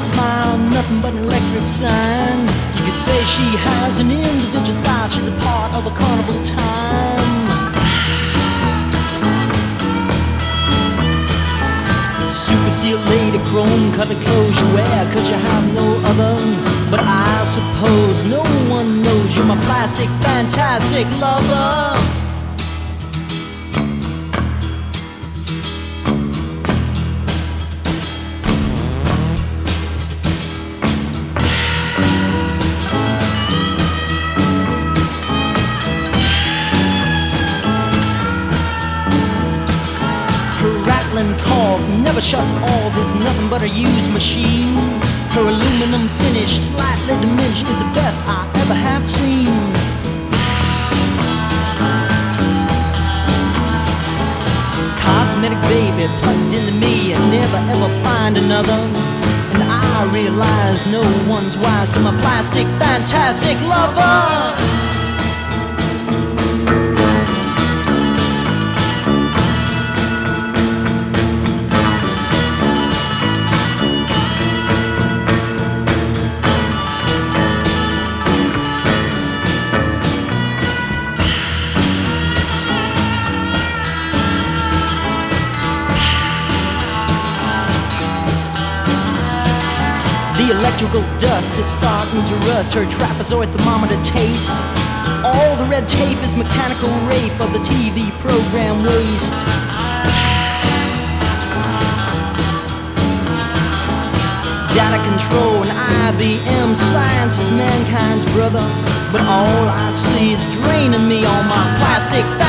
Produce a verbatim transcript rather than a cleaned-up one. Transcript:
smile, nothing but an electric sign. You could say she has an individual style. She's a part of a carnival time. Super seal lady, chrome colored clothes you wear, cause you have no other. But I suppose no one knows you're my plastic, fantastic lover. Cough never shuts off, is nothing but a used machine. Her aluminum finish, slightly diminished, is the best I ever have seen. Cosmetic baby plugged into me and never ever find another. And I realize no one's wise to my plastic, fantastic lover. The electrical dust is starting to rust her trapezoid thermometer taste. All the red tape is mechanical rape of the T V program waste. Data control and I B M science is mankind's brother. But all I see is draining me on my plastic